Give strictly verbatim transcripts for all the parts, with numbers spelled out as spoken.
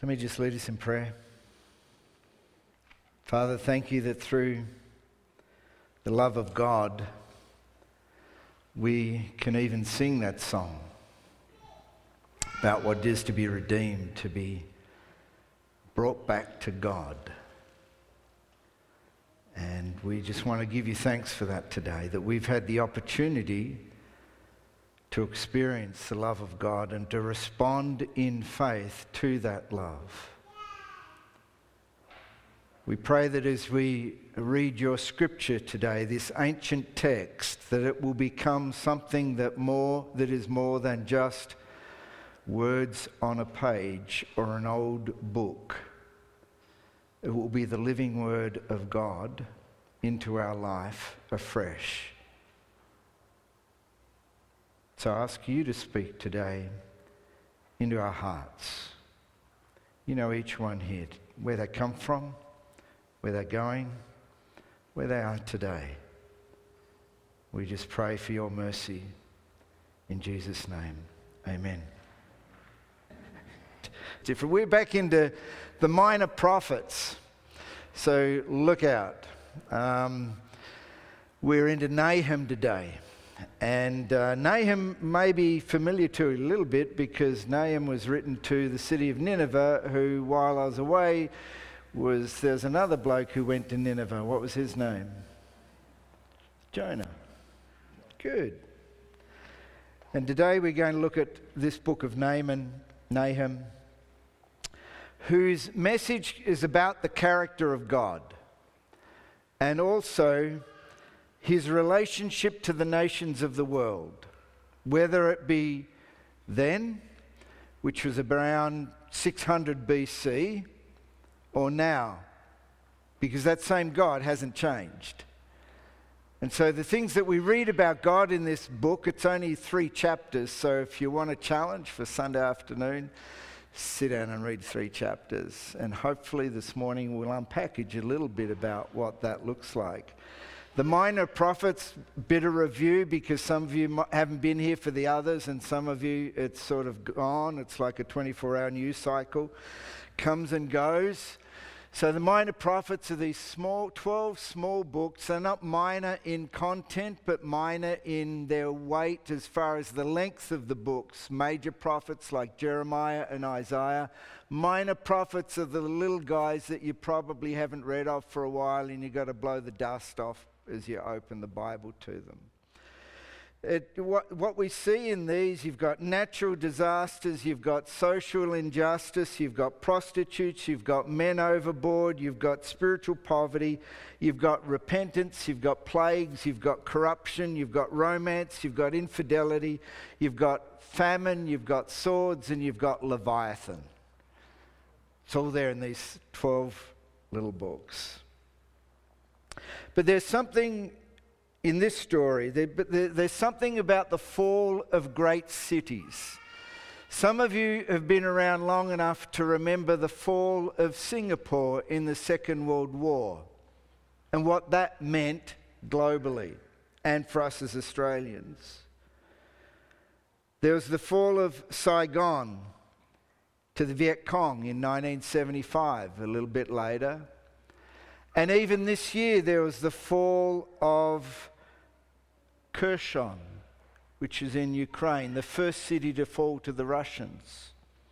Let me just lead us in prayer. Father, thank you that through the love of God, we can even sing that song about what it is to be redeemed, to be brought back to God. And we just want to give you thanks for that today, that we've had the opportunity to experience the love of God and to respond in faith to that love. We pray that as we read your scripture today, this ancient text, that it will become something that more that is more than just words on a page or an old book. It will be the living word of God into our life afresh. So I ask you to speak today into our hearts. You know each one here, where they come from, where they're going, where they are today. We just pray for your mercy in Jesus' name. Amen. Different. We're back into the minor prophets, so look out. Um, we're into Nahum today, and uh, Nahum may be familiar to you a little bit because Nahum was written to the city of Nineveh, who, while I was away, was there's another bloke who went to Nineveh. What was his name? Jonah. Good. And today we're going to look at this book of Nahum, Nahum, whose message is about the character of God and also his relationship to the nations of the world, whether it be then, which was around six hundred B C, or now, because that same God hasn't changed. And so the things that we read about God in this book, it's only three chapters, so if you want a challenge for Sunday afternoon, sit down and read three chapters. And hopefully this morning we'll unpackage a little bit about what that looks like. The minor prophets, bit of review, because some of you haven't been here for the others, and some of you it's sort of gone. It's like a twenty-four hour news cycle, comes and goes. So the minor prophets are these small, twelve small books. They're not minor in content, but minor in their weight as far as the length of the books. Major prophets like Jeremiah and Isaiah. Minor prophets are the little guys that you probably haven't read of for a while, and you've got to blow the dust off as you open the Bible to them. It, what, what we see in these, you've got natural disasters, you've got social injustice, you've got prostitutes, you've got men overboard, you've got spiritual poverty, you've got repentance, you've got plagues, you've got corruption, you've got romance, you've got infidelity, you've got famine, you've got swords, and you've got Leviathan. It's all there in these twelve little books. But there's something in this story, there, but there, there's something about the fall of great cities. Some of you have been around long enough to remember the fall of Singapore in the Second World War and what that meant globally and for us as Australians. There was the fall of Saigon to the Viet Cong in nineteen seventy-five, a little bit later. And even this year there was the fall of Kherson, which is in Ukraine, the first city to fall to the Russians.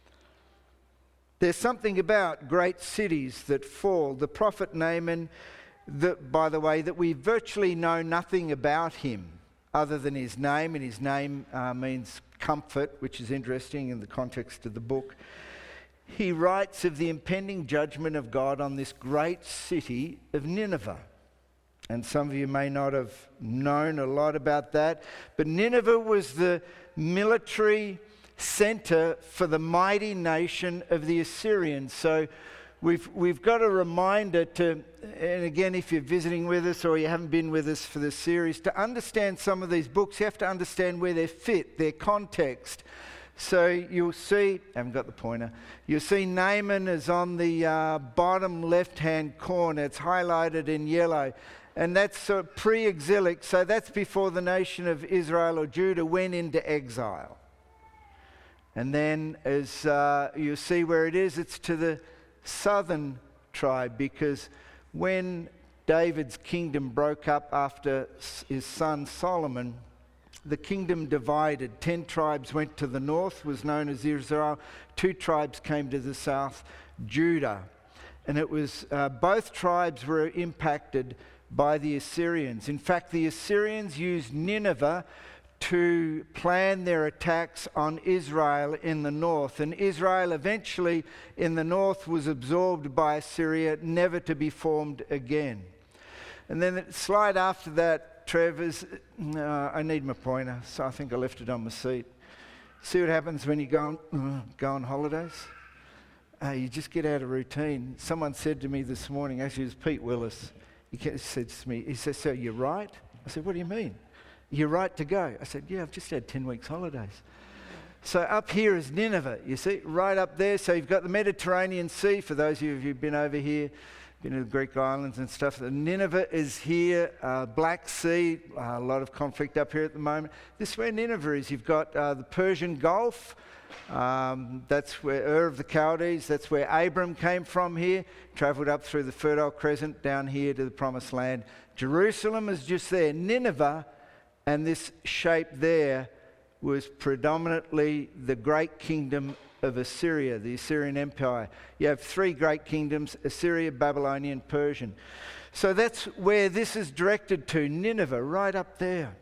There's something about great cities that fall. The prophet Nahum, that, by the way, that we virtually know nothing about him other than his name, and his name uh, means comfort, which is interesting in the context of the book. He writes of the impending judgment of God on this great city of Nineveh. And some of you may not have known a lot about that, but Nineveh was the military center for the mighty nation of the Assyrians. So we've we've got a reminder to, and again, if you're visiting with us or you haven't been with us for this series, to understand some of these books, you have to understand where they fit, their context. So you'll see, I haven't got the pointer, you'll see Naaman is on the uh, bottom left-hand corner. It's highlighted in yellow. And that's sort of pre-exilic, so that's before the nation of Israel or Judah went into exile. And then as uh, you see where it is, it's to the southern tribe, because when David's kingdom broke up after his son Solomon, the kingdom divided. Ten tribes went to the north, was known as Israel. Two tribes came to the south, Judah. And it was, uh, both tribes were impacted by the Assyrians. In fact, the Assyrians used Nineveh to plan their attacks on Israel in the north. And Israel eventually in the north was absorbed by Assyria, never to be formed again. And then the slide after that, Trevor's, uh, I need my pointer, so I think I left it on my seat. See what happens when you go on, uh, go on holidays? Uh, you just get out of routine. Someone said to me this morning, actually it was Pete Willis, he said to me, he said, "So you're right?" I said, "What do you mean?" "You're right to go." I said, "Yeah, I've just had ten weeks holidays." So up here is Nineveh, you see, right up there. So you've got the Mediterranean Sea, for those of you who've been over here, been to the Greek islands and stuff. Nineveh is here, uh, Black Sea, uh, a lot of conflict up here at the moment. This is where Nineveh is. You've got uh, the Persian Gulf. Um, that's where Ur of the Chaldees, that's where Abram came from here, travelled up through the Fertile Crescent down here to the Promised Land. Jerusalem is just there. Nineveh, and this shape there, was predominantly the great kingdom of Assyria, the Assyrian Empire. You have three great kingdoms, Assyria, Babylonian, Persian. So that's where this is directed to, Nineveh, right up there.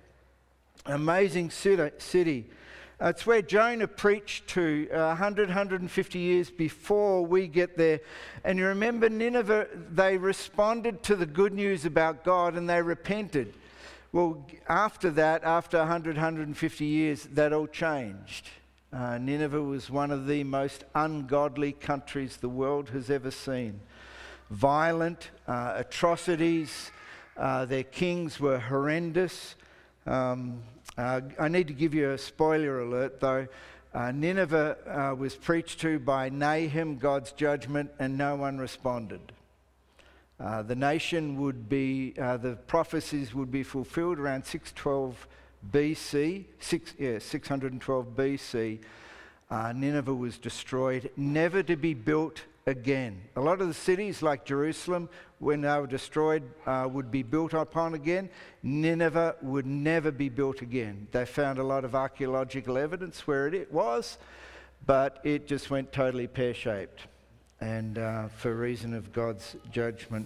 Amazing city. Uh, it's where Jonah preached to uh, one hundred, one hundred fifty years before we get there. And you remember Nineveh, they responded to the good news about God and they repented. Well, after that, after one hundred, one hundred fifty years, that all changed. Uh, Nineveh was one of the most ungodly countries the world has ever seen. Violent, uh, atrocities, uh, their kings were horrendous. Um, uh, I need to give you a spoiler alert though. Uh, Nineveh uh, was preached to by Nahum, God's judgment, and no one responded. Uh, the nation would be, uh, the prophecies would be fulfilled around six twelve B C, six, yeah, six twelve B C. Uh, Nineveh was destroyed, never to be built again. A lot of the cities like Jerusalem, when they were destroyed, uh, would be built upon again. Nineveh would never be built again. They found a lot of archaeological evidence where it was, but it just went totally pear-shaped, and uh, for reason of God's judgment.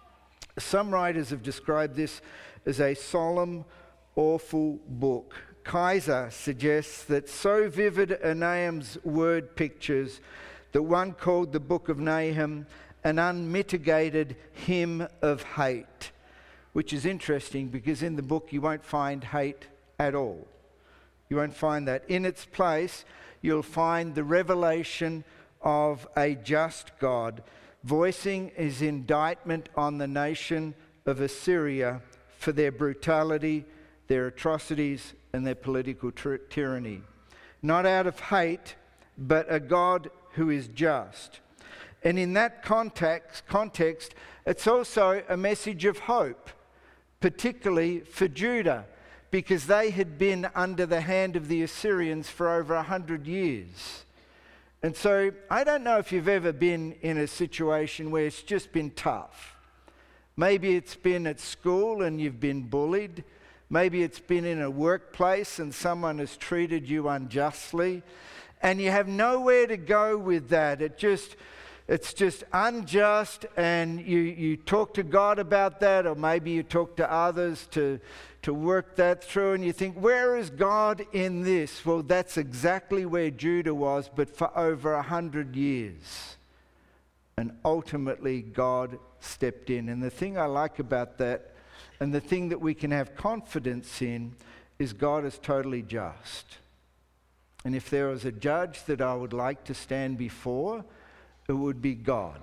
Some writers have described this as a solemn, awful book. Kaiser suggests that so vivid are Nahum's word pictures that one called the book of Nahum an unmitigated hymn of hate, which is interesting because in the book you won't find hate at all. You won't find that. In its place, you'll find the revelation of a just God, voicing his indictment on the nation of Assyria for their brutality, their atrocities, and their political ty- tyranny. Not out of hate, but a God who is just. And in that context, context, it's also a message of hope, particularly for Judah, because they had been under the hand of the Assyrians for over a hundred years. And so I don't know if you've ever been in a situation where it's just been tough. Maybe it's been at school and you've been bullied. Maybe it's been in a workplace and someone has treated you unjustly. And you have nowhere to go with that. It just, it's just unjust, and you, you talk to God about that, or maybe you talk to others to, to work that through, and you think, where is God in this? Well, that's exactly where Judah was, but for over a hundred years. And ultimately, God stepped in. And the thing I like about that, and the thing that we can have confidence in, is God is totally just. And if there was a judge that I would like to stand before, it would be God.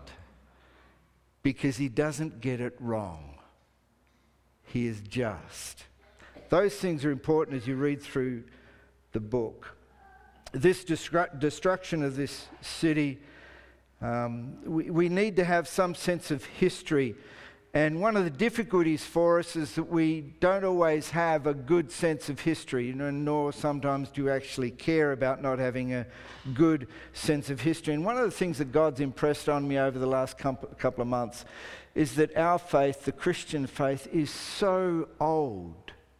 Because he doesn't get it wrong. He is just. Those things are important as you read through the book. This destru- destruction of this city, um, we, we need to have some sense of history. And one of the difficulties for us is that we don't always have a good sense of history, you know, nor sometimes do you actually care about not having a good sense of history. And one of the things that God's impressed on me over the last couple of months is that our faith, the Christian faith, is so old.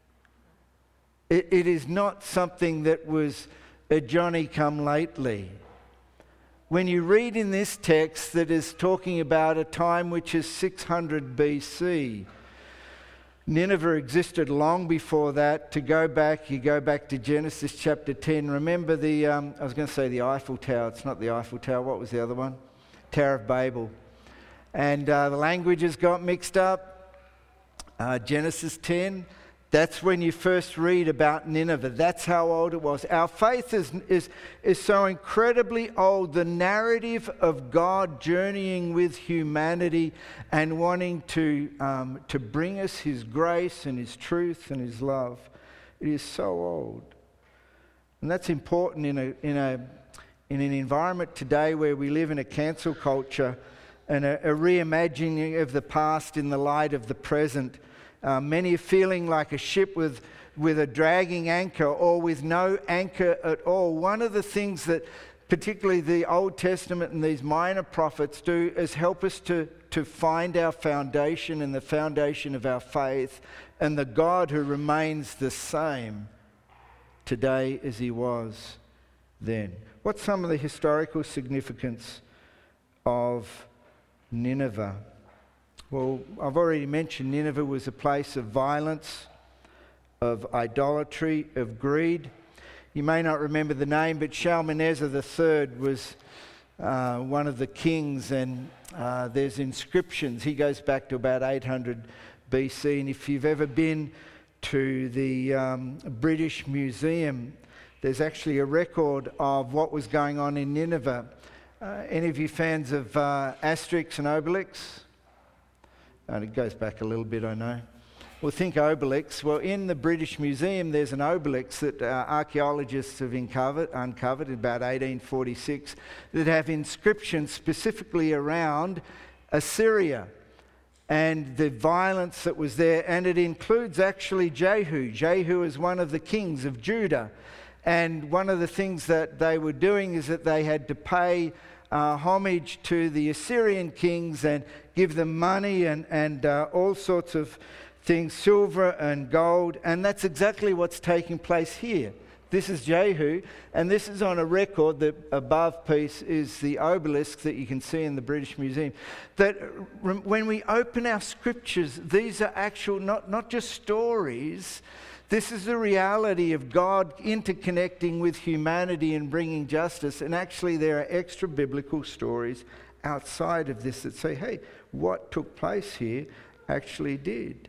It, it is not something that was a Johnny-come-lately. When you read in this text that is talking about a time which is six hundred B C, Nineveh existed long before that. To go back, you go back to Genesis chapter ten. Remember the, um, I was going to say the Eiffel Tower. It's not the Eiffel Tower. What was the other one? Tower of Babel. And uh, the languages got mixed up. Uh, Genesis ten. That's when you first read about Nineveh. That's how old it was. Our faith is, is, is so incredibly old. The narrative of God journeying with humanity and wanting to, um, to bring us His grace and His truth and His love, it is so old. And that's important in, a, in, a, in an environment today where we live in a cancel culture and a, a reimagining of the past in the light of the present. Uh, many are feeling like a ship with, with a dragging anchor or with no anchor at all. One of the things that particularly the Old Testament and these minor prophets do is help us to, to find our foundation and the foundation of our faith and the God who remains the same today as He was then. What's some of the historical significance of Nineveh? Well, I've already mentioned Nineveh was a place of violence, of idolatry, of greed. You may not remember the name, but Shalmaneser the Third was uh, one of the kings, and uh, there's inscriptions. He goes back to about eight hundred B C, and if you've ever been to the um, British Museum, there's actually a record of what was going on in Nineveh. Uh, any of you fans of uh, Asterix and Obelix? And it goes back a little bit, I know. Well, think Obelix. Well, in the British Museum, there's an Obelix that uh, archaeologists have uncovered, uncovered in about eighteen forty-six that have inscriptions specifically around Assyria and the violence that was there. And it includes actually Jehu. Jehu is one of the kings of Judah. And one of the things that they were doing is that they had to pay Uh, homage to the Assyrian kings and give them money and, and uh, all sorts of things, silver and gold. And that's exactly what's taking place here. This is Jehu, and this is on a record. The above piece is the obelisk that you can see in the British Museum. That when we open our scriptures, these are actual, not, not just stories. This is the reality of God interconnecting with humanity and bringing justice. And actually there are extra biblical stories outside of this that say, hey, what took place here actually did.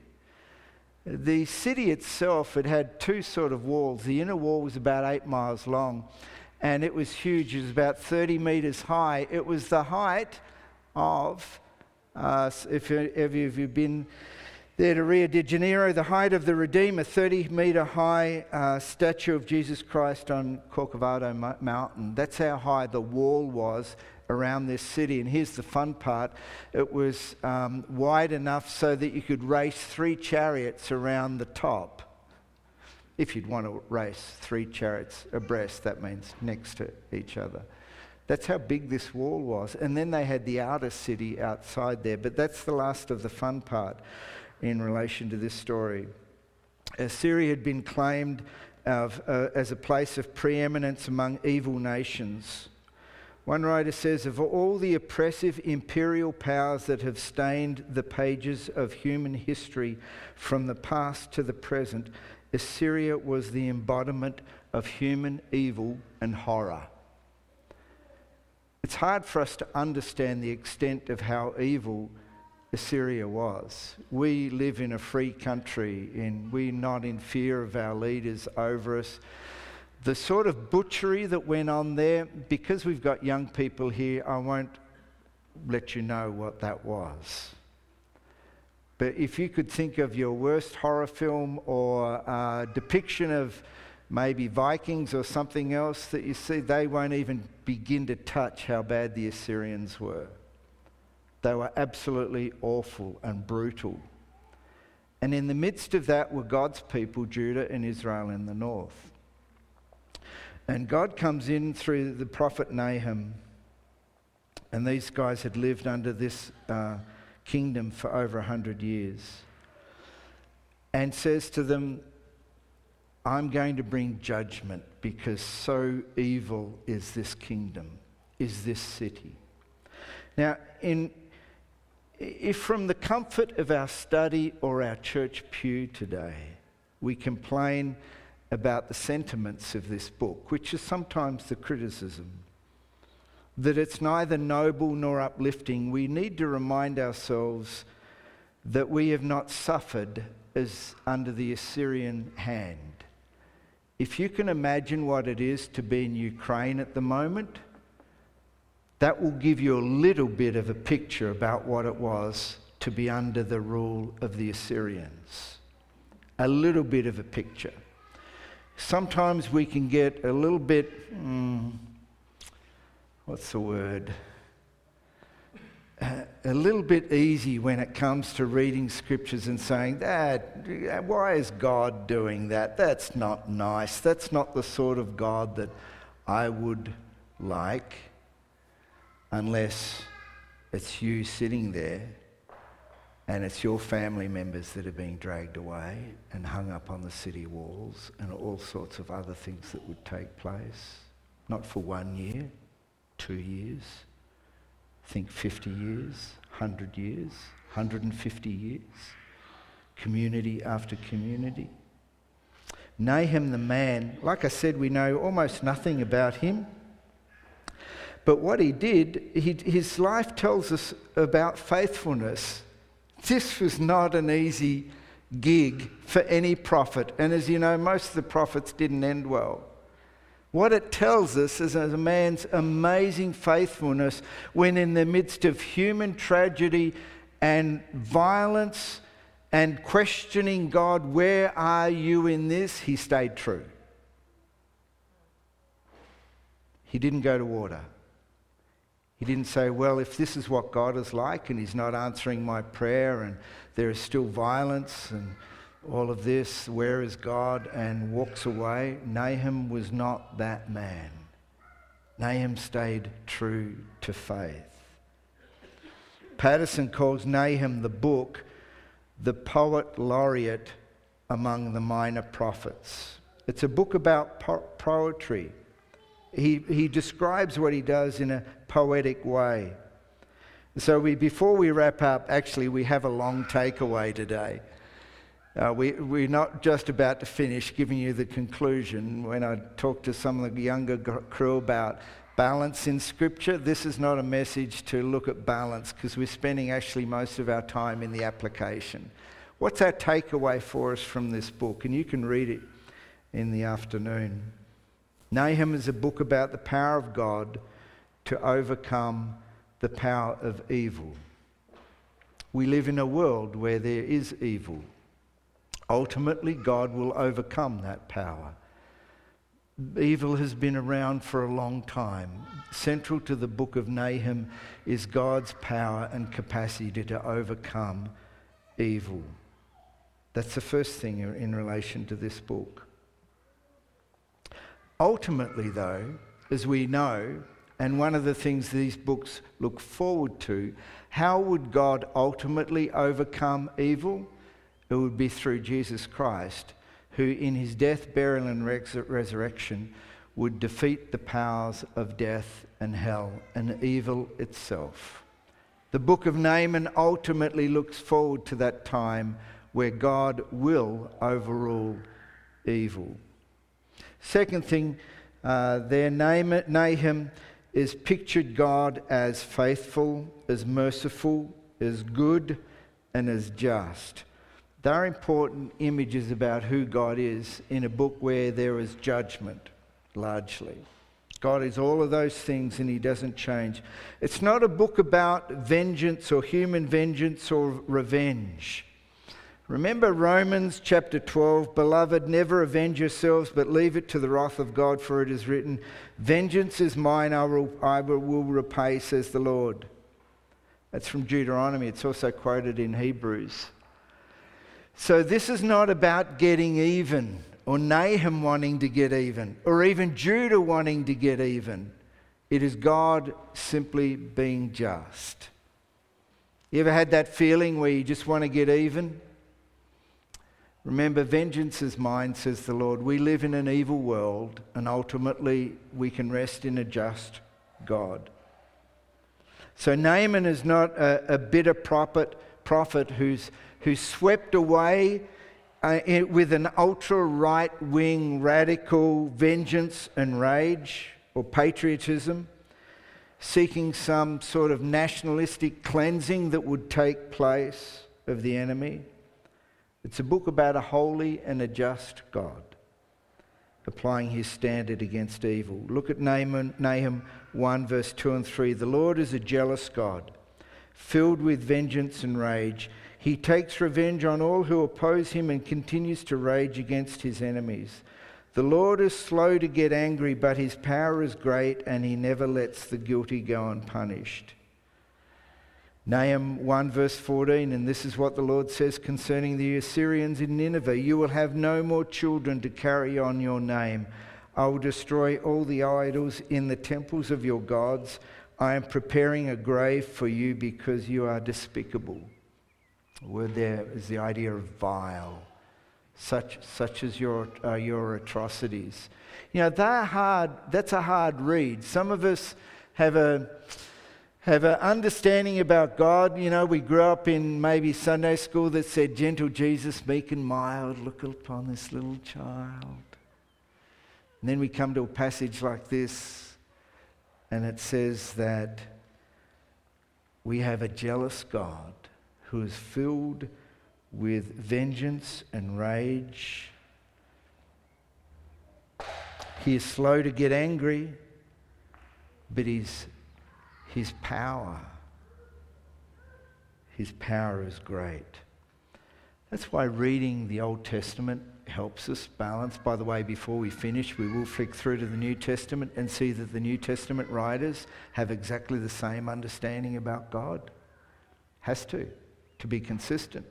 The city itself, it had two sort of walls. The inner wall was about eight miles long, and it was huge. It was about thirty metres high. It was the height of, uh, if any of you have been there to Rio de Janeiro, the height of the Redeemer, thirty metre high uh, statue of Jesus Christ on Corcovado Mo- Mountain. That's how high the wall was around this city. And here's the fun part. It was um, wide enough so that you could race three chariots around the top. If you'd want to race three chariots abreast, that means next to each other. That's how big this wall was. And then they had the outer city outside there. But that's the last of the fun part in relation to this story. Assyria had been claimed of, uh, as a place of preeminence among evil nations. One writer says, of all the oppressive imperial powers that have stained the pages of human history from the past to the present, Assyria was the embodiment of human evil and horror. It's hard for us to understand the extent of how evil Assyria was. We live in a free country, and we're not in fear of our leaders over us. The sort of butchery that went on there, because we've got young people here, I won't let you know what that was. But if you could think of your worst horror film or uh, depiction of maybe Vikings or something else that you see, they won't even begin to touch how bad the Assyrians were. They were absolutely awful and brutal. And in the midst of that were God's people, Judah and Israel in the north. And God comes in through the prophet Nahum, and these guys had lived under this uh, kingdom for over a hundred years, and says to them, I'm going to bring judgment because so evil is this kingdom, is this city. Now, in if from the comfort of our study or our church pew today, we complain about the sentiments of this book, which is sometimes the criticism, that it's neither noble nor uplifting, we need to remind ourselves that we have not suffered as under the Assyrian hand. If you can imagine what it is to be in Ukraine at the moment, that will give you a little bit of a picture about what it was to be under the rule of the Assyrians. A little bit of a picture. Sometimes we can get a little bit, mm, what's the word? Uh, a little bit easy when it comes to reading scriptures and saying, that, why is God doing that? That's not nice. That's not the sort of God that I would like. Unless it's you sitting there and it's your family members that are being dragged away and hung up on the city walls and all sorts of other things that would take place. Not for one year, two years, think fifty years, one hundred years, one hundred fifty years, community after community. Nahum the man, like I said, we know almost nothing about him. But what he did, he, his life tells us about faithfulness. This was not an easy gig for any prophet. And as you know, most of the prophets didn't end well. What it tells us is a man's amazing faithfulness when in the midst of human tragedy and violence and questioning God, where are you in this? He stayed true. He didn't go to water. He didn't say, well, if this is what God is like and he's not answering my prayer and there is still violence and all of this, where is God? And walks away. Nahum was not that man. Nahum stayed true to faith. Patterson calls Nahum the book the poet laureate among the minor prophets. It's a book about po- poetry. He, he describes what he does in a poetic way. So we, before we wrap up, actually we have a long takeaway today. Uh, we, we're not just about to finish giving you the conclusion. When I talk to some of the younger crew about balance in Scripture, this is not a message to look at balance because we're spending actually most of our time in the application. What's our takeaway for us from this book? And you can read it in the afternoon. Nahum is a book about the power of God to overcome the power of evil. We live in a world where there is evil. Ultimately, God will overcome that power. Evil has been around for a long time. Central to the book of Nahum is God's power and capacity to overcome evil. That's the first thing in relation to this book. Ultimately, though, as we know, and one of the things these books look forward to, how would God ultimately overcome evil? It would be through Jesus Christ, who in his death, burial and res- resurrection would defeat the powers of death and hell and evil itself. The book of Nahum ultimately looks forward to that time where God will overrule evil. Second thing, uh, there Nahum is pictured God as faithful, as merciful, as good, and as just. They're important images about who God is in a book where there is judgment, largely. God is all of those things and he doesn't change. It's not a book about vengeance or human vengeance or revenge. Remember Romans chapter twelve, beloved, never avenge yourselves, but leave it to the wrath of God, for it is written, vengeance is mine, I will, I will repay, says the Lord. That's from Deuteronomy. It's also quoted in Hebrews. So this is not about getting even, or Nahum wanting to get even, or even Judah wanting to get even. It is God simply being just. You ever had that feeling where you just want to get even? Remember, vengeance is mine, says the Lord. We live in an evil world, and ultimately we can rest in a just God. So Naaman is not a, a bitter prophet, prophet who's, who's swept away uh, in, with an ultra-right-wing radical vengeance and rage or patriotism, seeking some sort of nationalistic cleansing that would take place of the enemy. It's a book about a holy and a just God, applying his standard against evil. Look at Nahum, Nahum one, verse two and three. The Lord is a jealous God, filled with vengeance and rage. He takes revenge on all who oppose him and continues to rage against his enemies. The Lord is slow to get angry, but his power is great, and he never lets the guilty go unpunished. Nahum one verse fourteen, and this is what the Lord says concerning the Assyrians in Nineveh. You will have no more children to carry on your name. I will destroy all the idols in the temples of your gods. I am preparing a grave for you because you are despicable. The word there is the idea of vile, such such as your uh, your atrocities. You know, they're hard. That's a hard read. Some of us have a have an understanding about God. You know, we grew up in maybe Sunday school that said, gentle Jesus, meek and mild, look upon this little child. And then we come to a passage like this, and it says that we have a jealous God who is filled with vengeance and rage. He is slow to get angry, but he's His power, his power is great. That's why reading the Old Testament helps us balance. By the way, before we finish, we will flick through to the New Testament and see that the New Testament writers have exactly the same understanding about God. Has to, to be consistent.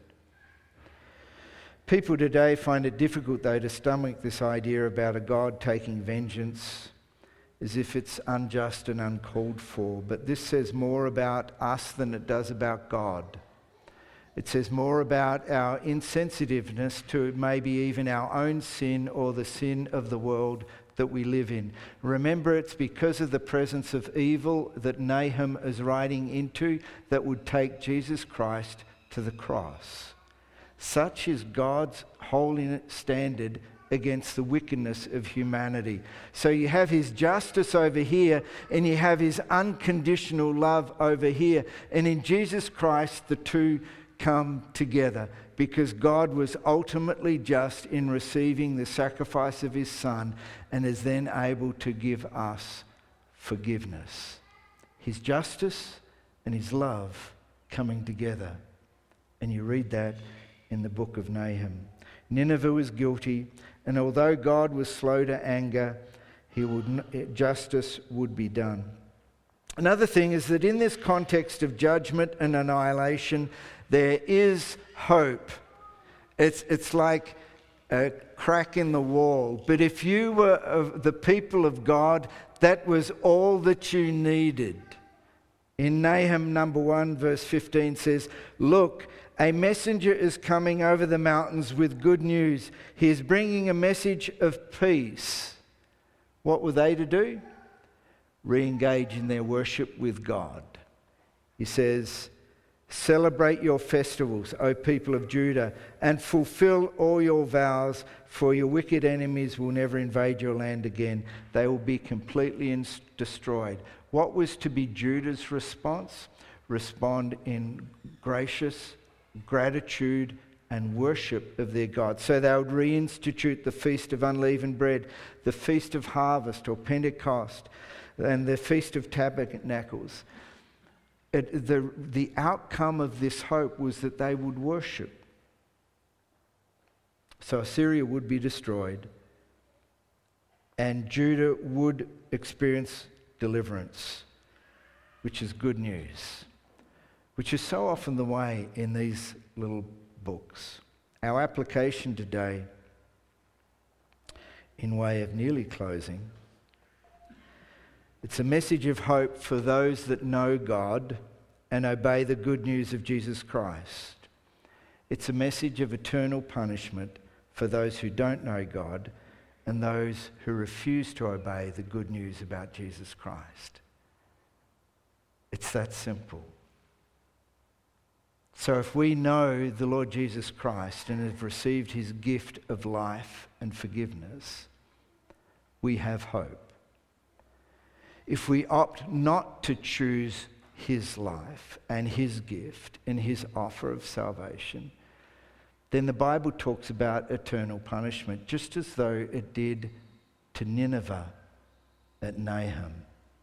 People today find it difficult, though, to stomach this idea about a God taking vengeance as if it's unjust and uncalled for. But this says more about us than it does about God. It says more about our insensitiveness to maybe even our own sin or the sin of the world that we live in. Remember, it's because of the presence of evil that Nahum is writing into that would take Jesus Christ to the cross. Such is God's holy standard against the wickedness of humanity. So you have his justice over here, and you have his unconditional love over here. And in Jesus Christ, the two come together because God was ultimately just in receiving the sacrifice of his Son and is then able to give us forgiveness. His justice and his love coming together. And you read that in the book of Nahum. Nineveh was guilty, and although God was slow to anger, he would, justice would be done. Another thing is that in this context of judgment and annihilation, there is hope. It's, it's like a crack in the wall. But if you were of the people of God, that was all that you needed. In Nahum number one, verse fifteen says, "Look, a messenger is coming over the mountains with good news. He is bringing a message of peace." What were they to do? Re-engage in their worship with God. He says, "Celebrate your festivals, O people of Judah, and fulfill all your vows, for your wicked enemies will never invade your land again. They will be completely ins- destroyed." What was to be Judah's response? Respond in gracious gratitude and worship of their God. So they would reinstitute the Feast of Unleavened Bread, the Feast of Harvest or Pentecost, and the Feast of Tabernacles. It, the, the outcome of this hope was that they would worship. So Assyria would be destroyed, and Judah would experience deliverance, which is good news. which is so often the way in these little books. Our application today, in way of nearly closing, it's a message of hope for those that know God and obey the good news of Jesus Christ. It's a message of eternal punishment for those who don't know God and those who refuse to obey the good news about Jesus Christ. It's that simple. So if we know the Lord Jesus Christ and have received his gift of life and forgiveness, we have hope. If we opt not to choose his life and his gift and his offer of salvation, then the Bible talks about eternal punishment, just as though it did to Nineveh at Nahum.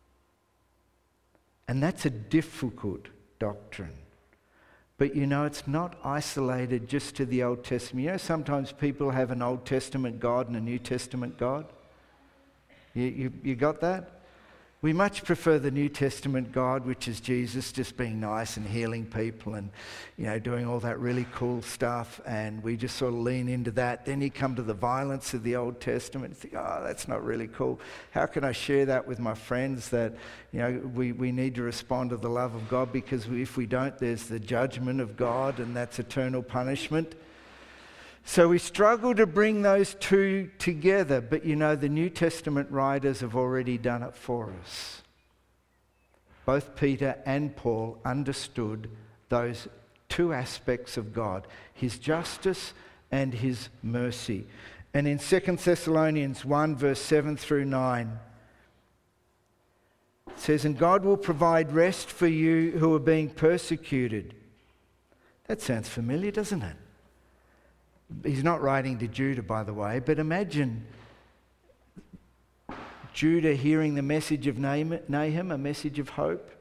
And that's a difficult doctrine. But you know, it's not isolated just to the Old Testament. You know, sometimes people have an Old Testament God and a New Testament God. You, you, you got that? We much prefer the New Testament God, which is Jesus just being nice and healing people and, you know, doing all that really cool stuff, and we just sort of lean into that. Then you come to the violence of the Old Testament and think, oh, that's not really cool. How can I share that with my friends that, you know, we, we need to respond to the love of God, because if we don't, there's the judgment of God, and that's eternal punishment. So we struggle to bring those two together, but you know, the New Testament writers have already done it for us. Both Peter and Paul understood those two aspects of God, his justice and his mercy. And in Second Thessalonians one, verse seven through nine, it says, "And God will provide rest for you who are being persecuted." That sounds familiar, doesn't it? He's not writing to Judah, by the way, but imagine Judah hearing the message of Nahum, a message of hope.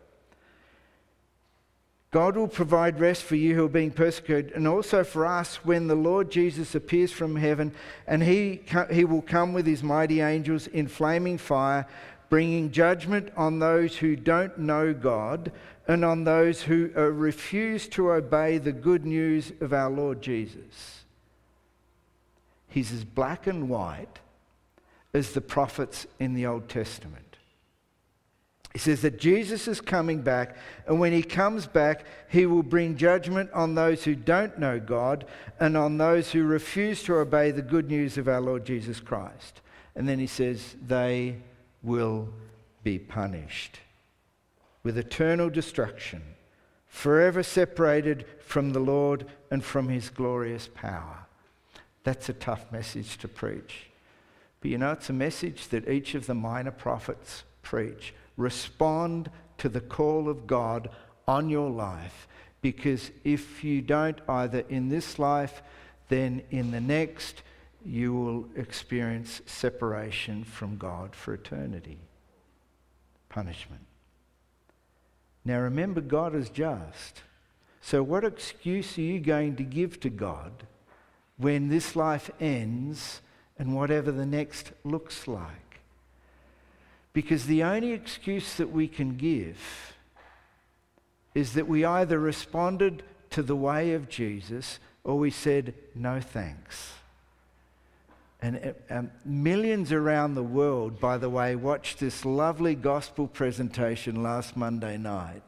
God will provide rest for you who are being persecuted, and also for us when the Lord Jesus appears from heaven, and he, he will come with his mighty angels in flaming fire, bringing judgment on those who don't know God and on those who uh, refuse to obey the good news of our Lord Jesus. He's as black and white as the prophets in the Old Testament. He says that Jesus is coming back, and when he comes back, he will bring judgment on those who don't know God and on those who refuse to obey the good news of our Lord Jesus Christ. And then he says they will be punished with eternal destruction, forever separated from the Lord and from his glorious power. That's a tough message to preach. But you know, it's a message that each of the minor prophets preach. Respond to the call of God on your life, because if you don't, either in this life, then in the next, you will experience separation from God for eternity. Punishment. Now remember, God is just. So what excuse are you going to give to God when this life ends and whatever the next looks like? Because the only excuse that we can give is that we either responded to the way of Jesus or we said, no thanks. And um, millions around the world, by the way, watched this lovely gospel presentation last Monday night.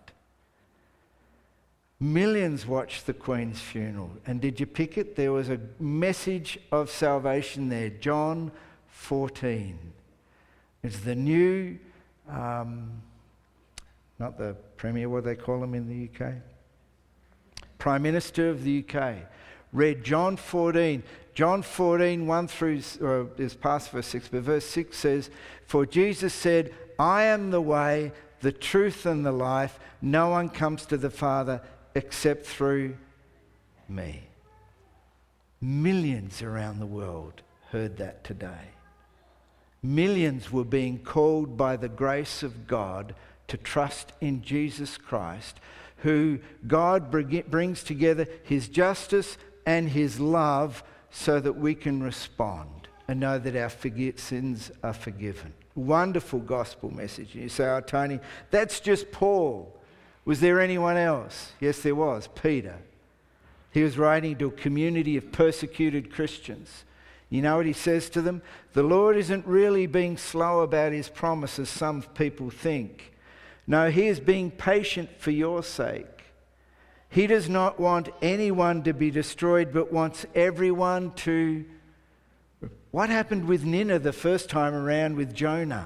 Millions watched the Queen's funeral. And did you pick it? There was a message of salvation there. John fourteen. It's the new, um, not the Premier, what do they call him in the U K? Prime Minister of the U K. Read John fourteen. John fourteen, one through, or is past verse six, but verse six says, "For Jesus said, I am the way, the truth and the life. No one comes to the Father except through me." Millions around the world heard that today. Millions were being called by the grace of God to trust in Jesus Christ, who God brings together his justice and his love so that we can respond and know that our sins are forgiven. Wonderful gospel message. You say, oh, Tony, that's just Paul. Was there anyone else? Yes, there was. Peter. He was writing to a community of persecuted Christians. You know what he says to them? The Lord isn't really being slow about his promise as some people think. No, he is being patient for your sake. He does not want anyone to be destroyed, but wants everyone to... What happened with Nineveh the first time around with Jonah?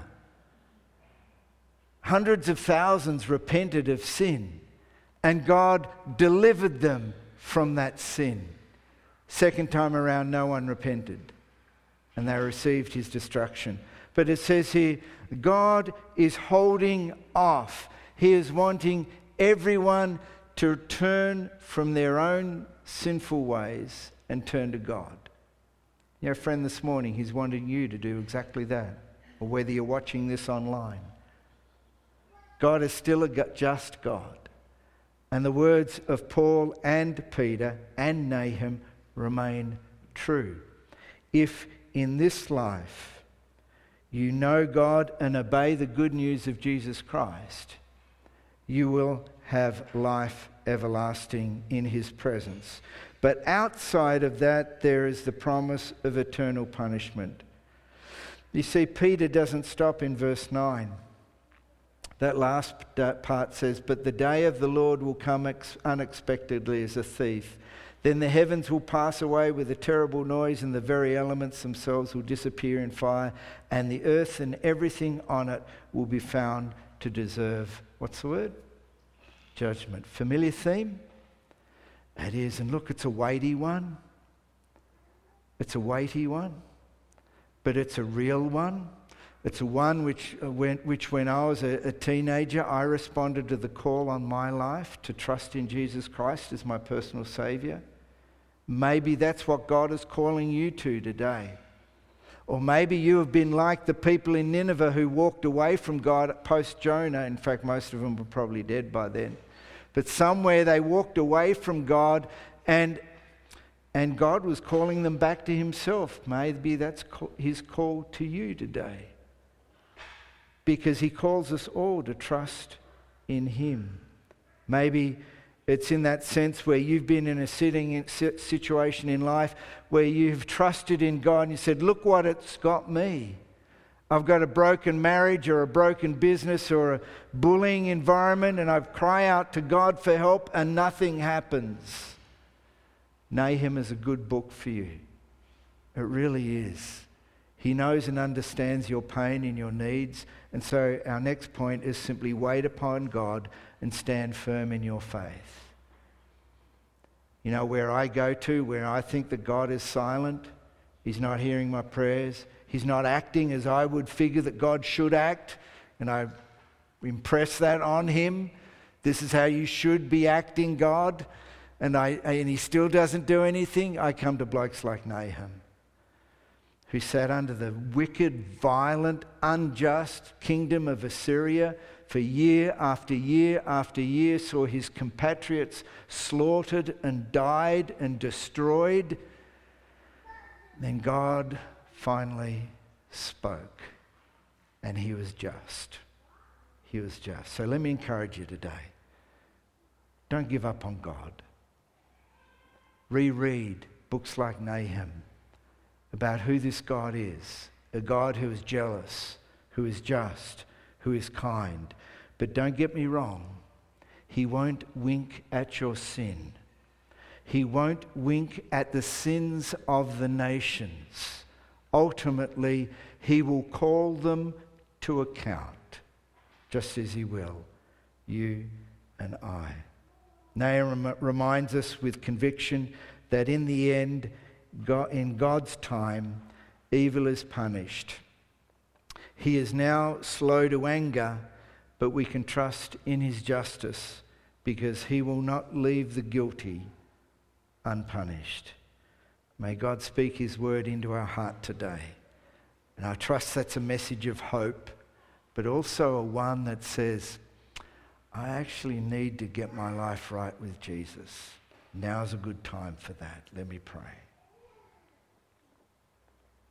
Hundreds of thousands repented of sin, and God delivered them from that sin. Second time around, no one repented, and they received his destruction. But it says here, God is holding off. He is wanting everyone to turn from their own sinful ways and turn to God. You know, friend, this morning he's wanting you to do exactly that, or whether you're watching this online. God is still a just God. And the words of Paul and Peter and Nahum remain true. If in this life you know God and obey the good news of Jesus Christ, you will have life everlasting in his presence. But outside of that, there is the promise of eternal punishment. You see, Peter doesn't stop in verse nine. That last part says, but the day of the Lord will come ex- unexpectedly as a thief. Then the heavens will pass away with a terrible noise, and the very elements themselves will disappear in fire, and the earth and everything on it will be found to deserve, what's the word? Judgment. Familiar theme? It is, and look, it's a weighty one. It's a weighty one, but it's a real one. It's a one which, uh, when, which when I was a, a teenager, I responded to the call on my life to trust in Jesus Christ as my personal Saviour. Maybe that's what God is calling you to today. Or maybe you have been like the people in Nineveh who walked away from God post-Jonah. In fact, most of them were probably dead by then. But somewhere they walked away from God, and, and God was calling them back to himself. Maybe that's his call to you today. Because he calls us all to trust in him. Maybe it's in that sense where you've been in a sitting in situation in life where you've trusted in God and you said, look what it's got me. I've got a broken marriage or a broken business or a bullying environment, and I cry out to God for help and nothing happens. Nahum is a good book for you. It really is. He knows and understands your pain and your needs. And so our next point is simply wait upon God and stand firm in your faith. You know, where I go to, where I think that God is silent, he's not hearing my prayers, he's not acting as I would figure that God should act, and I impress that on him. This is how you should be acting, God. And, I, and he still doesn't do anything. I come to blokes like Nahum, who sat under the wicked, violent, unjust kingdom of Assyria for year after year after year, saw his compatriots slaughtered and died and destroyed. Then God finally spoke, and he was just. He was just. So let me encourage you today. Don't give up on God. Reread books like Nahum about who this God is, a God who is jealous, who is just, who is kind. But don't get me wrong, he won't wink at your sin. He won't wink at the sins of the nations. Ultimately, he will call them to account, just as he will you and I. Nahum reminds us with conviction that in the end, God, in God's time, evil is punished. He is now slow to anger, but we can trust in his justice because he will not leave the guilty unpunished. May God speak his word into our heart today. And I trust that's a message of hope, but also a one that says, I actually need to get my life right with Jesus. Now's a good time for that. Let me pray.